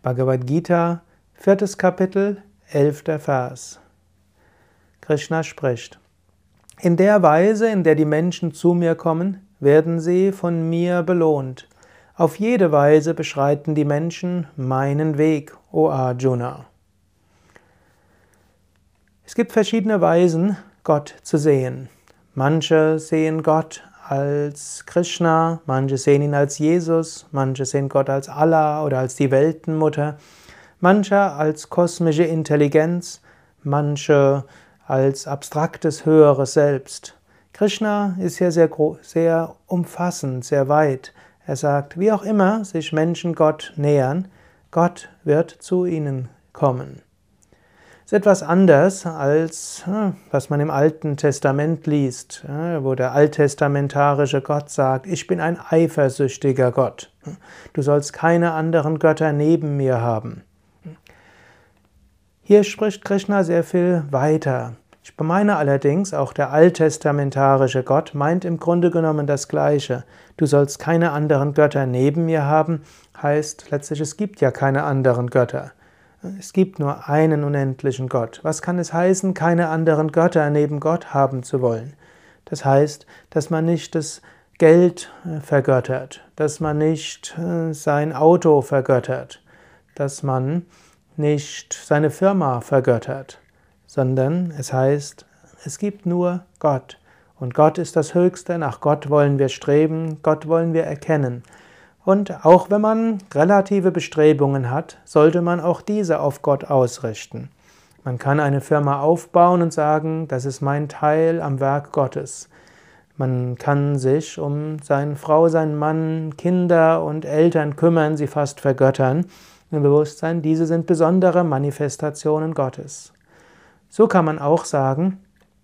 Bhagavad Gita, 4. Kapitel, 11. Vers. Krishna spricht: In der Weise, in der die Menschen zu mir kommen, werden sie von mir belohnt. Auf jede Weise beschreiten die Menschen meinen Weg, o Arjuna. Es gibt verschiedene Weisen, Gott zu sehen. Manche sehen Gott als Krishna, manche sehen ihn als Jesus, manche sehen Gott als Allah oder als die Weltenmutter, manche als kosmische Intelligenz, manche als abstraktes höheres Selbst. Krishna ist hier sehr umfassend, sehr weit. Er sagt, wie auch immer sich Menschen Gott nähern, Gott wird zu ihnen kommen. Das ist etwas anders als was man im Alten Testament liest, wo der alttestamentarische Gott sagt, ich bin ein eifersüchtiger Gott. Du sollst keine anderen Götter neben mir haben. Hier spricht Krishna sehr viel weiter. Ich meine allerdings, auch der alttestamentarische Gott meint im Grunde genommen das Gleiche. Du sollst keine anderen Götter neben mir haben, heißt letztlich, es gibt ja keine anderen Götter. Es gibt nur einen unendlichen Gott. Was kann es heißen, keine anderen Götter neben Gott haben zu wollen? Das heißt, dass man nicht das Geld vergöttert, dass man nicht sein Auto vergöttert, dass man nicht seine Firma vergöttert, sondern es heißt, es gibt nur Gott. Und Gott ist das Höchste, nach Gott wollen wir streben, Gott wollen wir erkennen. Und auch wenn man relative Bestrebungen hat, sollte man auch diese auf Gott ausrichten. Man kann eine Firma aufbauen und sagen, das ist mein Teil am Werk Gottes. Man kann sich um seine Frau, seinen Mann, Kinder und Eltern kümmern, sie fast vergöttern, im Bewusstsein, diese sind besondere Manifestationen Gottes. So kann man auch sagen,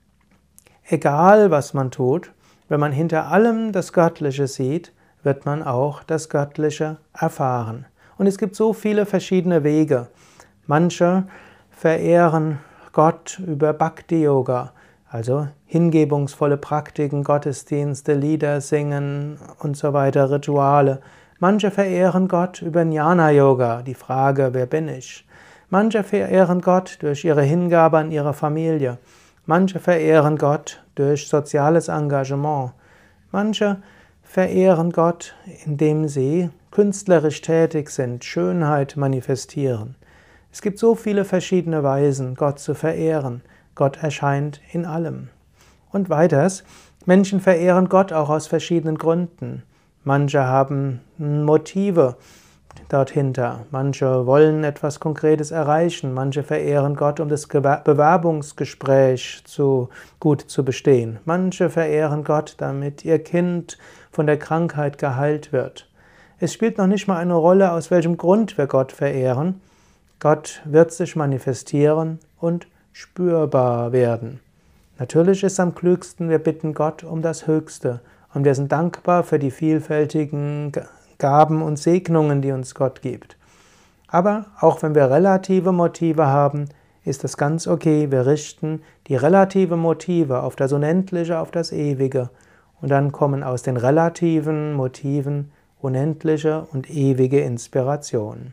egal was man tut, wenn man hinter allem das Göttliche sieht, wird man auch das Göttliche erfahren. Und es gibt so viele verschiedene Wege. Manche verehren Gott über Bhakti-Yoga, also hingebungsvolle Praktiken, Gottesdienste, Lieder singen und so weiter, Rituale. Manche verehren Gott über Jnana-Yoga, die Frage, wer bin ich? Manche verehren Gott durch ihre Hingabe an ihre Familie. Manche verehren Gott durch soziales Engagement. Manche verehren Gott, indem sie künstlerisch tätig sind, Schönheit manifestieren. Es gibt so viele verschiedene Weisen, Gott zu verehren. Gott erscheint in allem. Und weiters, Menschen verehren Gott auch aus verschiedenen Gründen. Manche haben Motive dahinter. Manche wollen etwas Konkretes erreichen. Manche verehren Gott, um das Bewerbungsgespräch gut zu bestehen. Manche verehren Gott, damit ihr Kind von der Krankheit geheilt wird. Es spielt noch nicht mal eine Rolle, aus welchem Grund wir Gott verehren. Gott wird sich manifestieren und spürbar werden. Natürlich ist es am klügsten, wir bitten Gott um das Höchste. Und wir sind dankbar für die vielfältigen Gaben und Segnungen, die uns Gott gibt. Aber auch wenn wir relative Motive haben, ist das ganz okay. Wir richten die relative Motive auf das Unendliche, auf das Ewige. Und dann kommen aus den relativen Motiven unendliche und ewige Inspiration.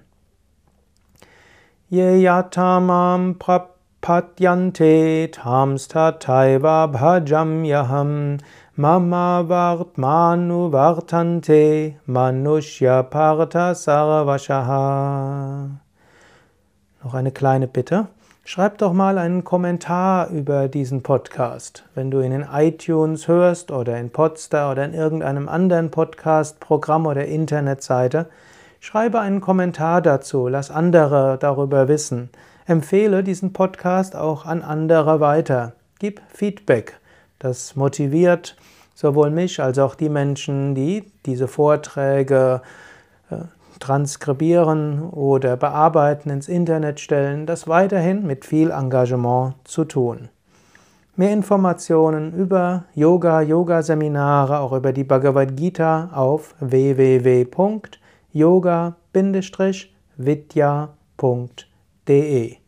Ye yatamam prapadyante tamstataiva bhajamyaham mama vartmanu vartante manushya partha sarvashaha. Noch eine kleine Bitte. Schreib doch mal einen Kommentar über diesen Podcast. Wenn du ihn in iTunes hörst oder in Podstar oder in irgendeinem anderen Podcast-Programm oder Internetseite, schreibe einen Kommentar dazu, lass andere darüber wissen. Empfehle diesen Podcast auch an andere weiter. Gib Feedback. Das motiviert sowohl mich als auch die Menschen, die diese Vorträge transkribieren oder bearbeiten, ins Internet stellen, das weiterhin mit viel Engagement zu tun. Mehr Informationen über Yoga, Yoga-Seminare, auch über die Bhagavad Gita auf www.yoga-vidya.de